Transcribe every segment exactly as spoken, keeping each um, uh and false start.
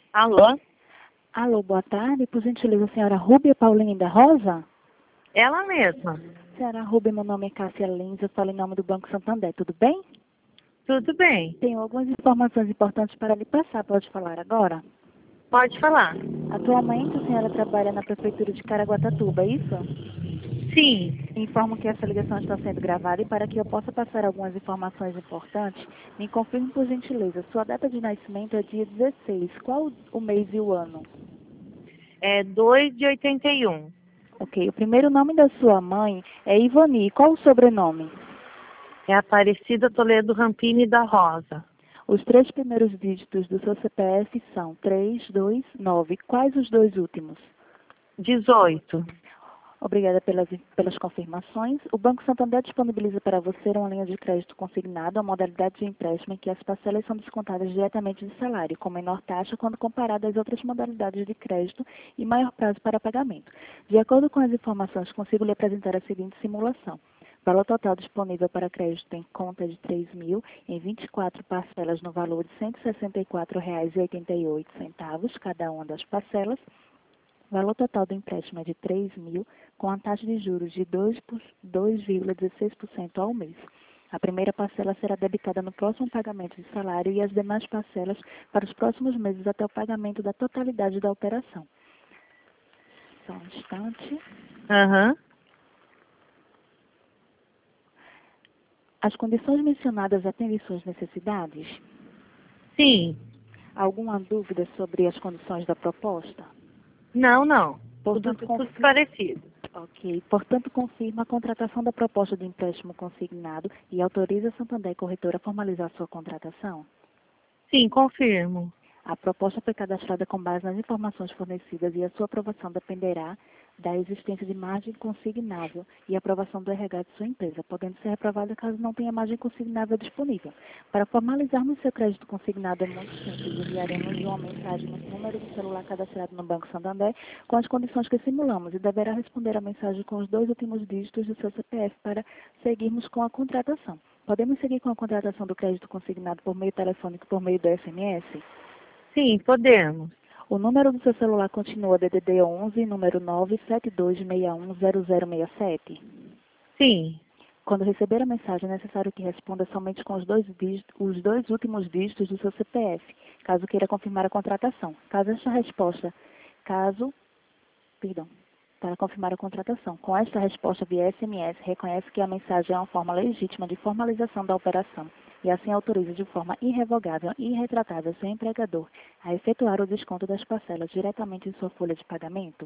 Alô? Alô, boa tarde. Por gentileza, a senhora Rúbia Pauline da Rosa? Ela mesma. Senhora Rúbia, meu nome é Cássia Lins, eu falo em nome do Banco Santander, tudo bem? Tudo bem. Tenho algumas informações importantes para lhe passar, pode falar agora? Pode falar. Atualmente, a senhora trabalha na Prefeitura de Caraguatatuba, é isso? Sim. Informo que essa ligação está sendo gravada e para que eu possa passar algumas informações importantes, me confirme por gentileza, sua data de nascimento é dia dezesseis, qual o mês e o ano? É dois de oitenta e um. Ok, o primeiro nome da sua mãe é Ivani, qual o sobrenome? É Aparecida Toledo Rampini da Rosa. Os três primeiros dígitos do seu C P F são três, dois, nove. Quais os dois últimos? dezoito. Obrigada pelas, pelas confirmações. O Banco Santander disponibiliza para você uma linha de crédito consignado, a modalidade de empréstimo em que as parcelas são descontadas diretamente do salário, com menor taxa quando comparada às outras modalidades de crédito e maior prazo para pagamento. De acordo com as informações, consigo lhe apresentar a seguinte simulação. Valor total disponível para crédito em conta de três mil em vinte e quatro parcelas no valor de cento e sessenta e quatro reais e oitenta e oito centavos, cada uma das parcelas. Valor total do empréstimo é de três mil, com a taxa de juros de dois vírgula dezesseis por cento ao mês. A primeira parcela será debitada no próximo pagamento de salário e as demais parcelas para os próximos meses até o pagamento da totalidade da operação. Só um instante. Aham. As condições mencionadas atendem suas necessidades? Sim. Alguma dúvida sobre as condições da proposta? Não, não. Tudo, Portanto, tudo confirma, parecido. ok. Portanto, confirma a contratação da proposta de empréstimo consignado e autoriza a Santander Corretora a formalizar sua contratação? Sim, confirmo. A proposta foi cadastrada com base nas informações fornecidas e a sua aprovação dependerá da existência de margem consignável e aprovação do R H de sua empresa, podendo ser reprovada caso não tenha margem consignável disponível. Para formalizarmos seu crédito consignado é muito simples, enviaremos uma mensagem no número do celular cadastrado no Banco Santander com as condições que simulamos e deverá responder a mensagem com os dois últimos dígitos do seu C P F para seguirmos com a contratação. Podemos seguir com a contratação do crédito consignado por meio telefônico por meio do S M S? Sim, podemos. O número do seu celular continua D D D onze, número nove sete dois seis um zero zero seis sete? Sim. Quando receber a mensagem, é necessário que responda somente com os dois, dígitos, os dois últimos dígitos do seu C P F, caso queira confirmar a contratação. Caso esta resposta, caso, perdão, para confirmar a contratação. Com esta resposta via S M S, reconhece que a mensagem é uma forma legítima de formalização da operação e assim autoriza de forma irrevogável e irretratável seu empregador a efetuar o desconto das parcelas diretamente em sua folha de pagamento?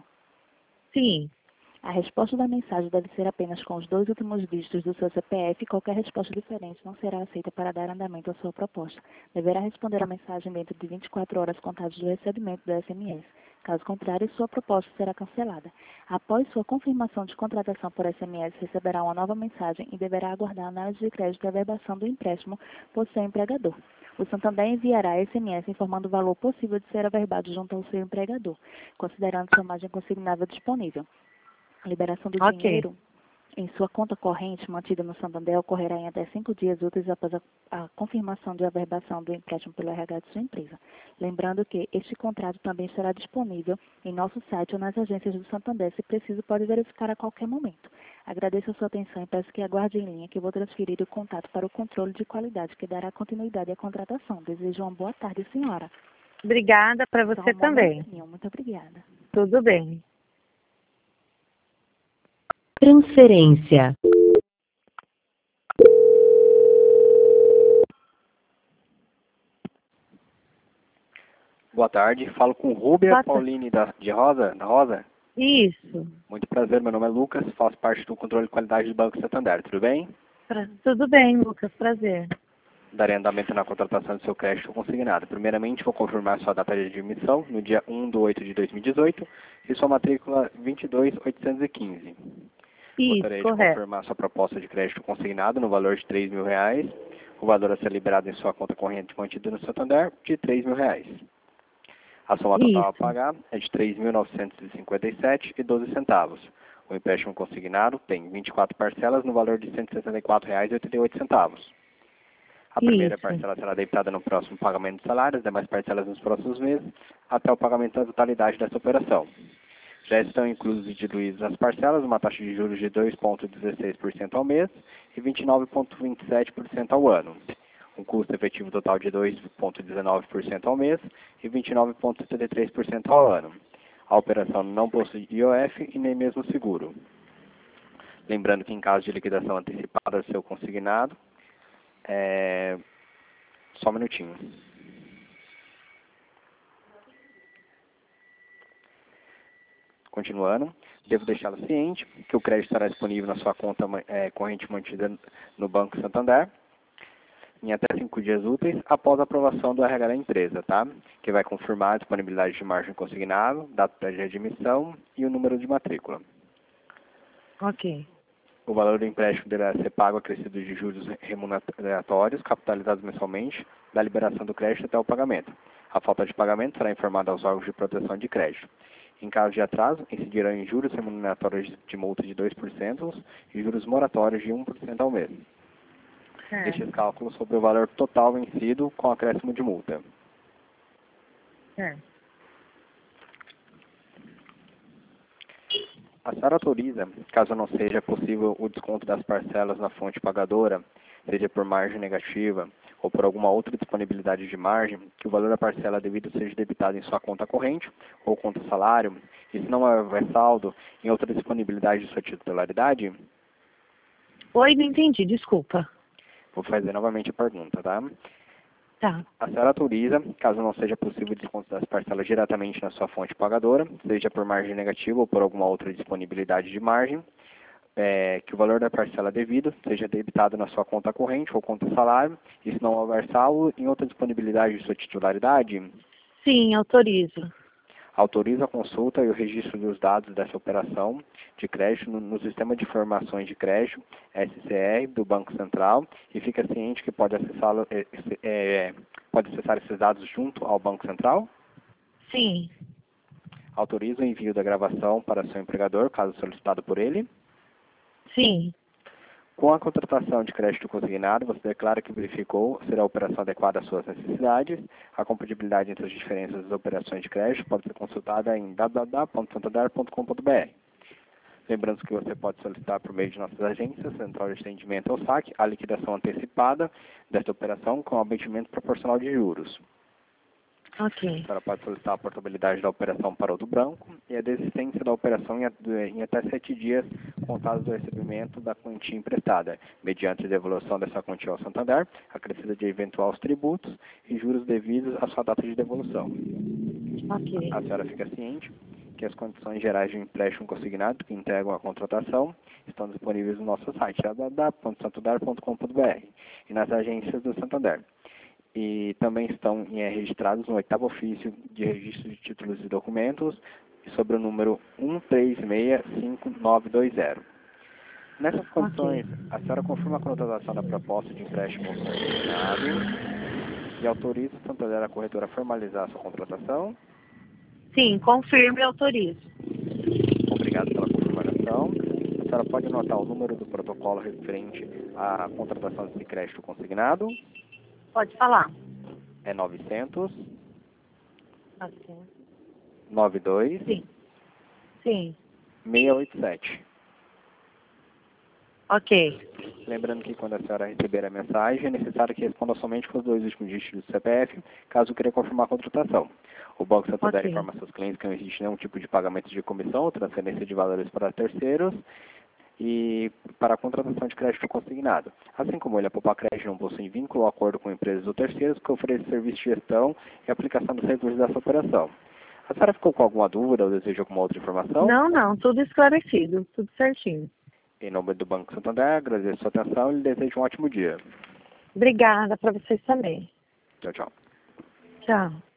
Sim. A resposta da mensagem deve ser apenas com os dois últimos dígitos do seu C P F e qualquer resposta diferente não será aceita para dar andamento à sua proposta. Deverá responder a mensagem dentro de vinte e quatro horas contadas do recebimento do S M S. Caso contrário, sua proposta será cancelada. Após sua confirmação de contratação por S M S, receberá uma nova mensagem e deverá aguardar a análise de crédito e averbação do empréstimo por seu empregador. O Santander enviará S M S informando o valor possível de ser averbado junto ao seu empregador, considerando sua margem consignável disponível. A liberação do Ok. dinheiro em sua conta corrente mantida no Santander ocorrerá em até cinco dias úteis após a, a confirmação de averbação do empréstimo pelo R H de sua empresa. Lembrando que este contrato também estará disponível em nosso site ou nas agências do Santander. Se preciso, pode verificar a qualquer momento. Agradeço a sua atenção e peço que aguarde em linha que eu vou transferir o contato para o controle de qualidade que dará continuidade à contratação. Desejo uma boa tarde, senhora. Obrigada para Só você um também. momentinho. Muito obrigada. Tudo bem. Transferência. Boa tarde, falo com Rúbia Boa tarde. Pauline da, de Rosa, da Rosa. Isso. Muito prazer, meu nome é Lucas, faço parte do controle de qualidade do Banco Santander, tudo bem? Pra- Tudo bem, Lucas. Prazer. Darei andamento na contratação do seu crédito consignado. Primeiramente, vou confirmar sua data de admissão no dia um de oito de dois mil e dezoito e sua matrícula vinte e dois mil oitocentos e quinze. Isso, Gostaria de correto. confirmar sua proposta de crédito consignado no valor de três mil reais, o valor a ser liberado em sua conta corrente mantida no Santander de três mil reais. A soma total a Isso. pagar é de três mil novecentos e cinquenta e sete reais e doze centavos. O empréstimo consignado tem vinte e quatro parcelas no valor de cento e sessenta e quatro reais e oitenta e oito centavos. A primeira Isso. parcela será debitada no próximo pagamento de salário, as demais parcelas nos próximos meses, até o pagamento da totalidade dessa operação. Já estão inclusos e diluídos as parcelas, uma taxa de juros de dois vírgula dezesseis por cento ao mês e vinte e nove vírgula vinte e sete por cento ao ano. Um custo efetivo total de dois vírgula dezenove por cento ao mês e vinte e nove vírgula setenta e três por cento ao ano. A operação não possui I O F e nem mesmo seguro. Lembrando que em caso de liquidação antecipada do seu consignado, é... só um minutinho. Continuando, devo deixá-lo ciente que o crédito estará disponível na sua conta é, corrente mantida no Banco Santander em até cinco dias úteis após a aprovação do R H da empresa, tá? Que vai confirmar a disponibilidade de margem consignado, data de admissão e o número de matrícula. Ok. O valor do empréstimo deverá ser pago acrescido de juros remuneratórios, capitalizados mensalmente, da liberação do crédito até o pagamento. A falta de pagamento será informada aos órgãos de proteção de crédito. Em caso de atraso, incidirão em juros remuneratórios de multa de dois por cento e juros moratórios de um por cento ao mês. É. Estes cálculos sobre o valor total vencido com acréscimo de multa. É. A senhora autoriza, caso não seja possível o desconto das parcelas na fonte pagadora, seja por margem negativa ou por alguma outra disponibilidade de margem, que o valor da parcela devida seja debitado em sua conta corrente ou conta salário, e se não houver saldo, em outra disponibilidade de sua titularidade? Oi, não entendi, desculpa. Vou fazer novamente a pergunta, tá? Tá. A senhora autoriza, caso não seja possível o desconto das parcelas diretamente na sua fonte pagadora, seja por margem negativa ou por alguma outra disponibilidade de margem, é, que o valor da parcela devida seja debitado na sua conta corrente ou conta salário, e se não houver saldo, em outra disponibilidade de sua titularidade? Sim, autorizo. Autoriza a consulta e o registro dos dados dessa operação de crédito no, no Sistema de Informações de Crédito, S C R, do Banco Central, e fica ciente que pode, acessá-lo, é, é, pode acessar esses dados junto ao Banco Central? Sim. Autoriza o envio da gravação para seu empregador, caso solicitado por ele? Sim. Com a contratação de crédito consignado, você declara que verificou ser a operação adequada às suas necessidades. A compatibilidade entre as diferenças das operações de crédito pode ser consultada em w w w ponto santander ponto com ponto b r. Lembrando que você pode solicitar por meio de nossas agências, Central de Atendimento ou S A C, a liquidação antecipada desta operação com abatimento proporcional de juros. Ok. A senhora pode solicitar a portabilidade da operação para o do branco e a desistência da operação em, em até sete dias contados do recebimento da quantia emprestada, mediante devolução dessa quantia ao Santander, acrescida de eventuais tributos e juros devidos à sua data de devolução. Ok. A senhora fica ciente que as condições gerais de um empréstimo consignado que integram a contratação estão disponíveis no nosso site, w w w ponto santander ponto com ponto b r, e nas agências do Santander. E também estão é, registrados no oitavo ofício de registro de títulos e documentos sobre o número um três seis cinco nove dois zero. Nessas condições, okay, a senhora confirma a contratação da proposta de empréstimo consignado e autoriza o Santander a corretora a formalizar a sua contratação? Sim, confirmo e autorizo. Obrigado pela confirmação. A senhora pode anotar o número do protocolo referente à contratação desse crédito consignado? Pode falar. É novecentos, Assim. noventa e dois, Sim. Sim. seiscentos e oitenta e sete. Ok. Lembrando que quando a senhora receber a mensagem, é necessário que responda somente com os dois últimos dígitos do C P F, caso queira confirmar a contratação. O Banco Santander okay. informa seus clientes que não existe nenhum tipo de pagamento de comissão ou transferência de valores para terceiros e para a contratação de crédito consignado. Assim como ele, a Poupa Crédito não possui vínculo ou acordo com empresas ou terceiros que oferecem serviço de gestão e aplicação dos recursos dessa operação. A senhora ficou com alguma dúvida ou deseja alguma outra informação? Não, não, tudo esclarecido, tudo certinho. Em nome do Banco Santander, agradeço a sua atenção e lhe desejo um ótimo dia. Obrigada, para vocês também. Tchau, tchau. Tchau.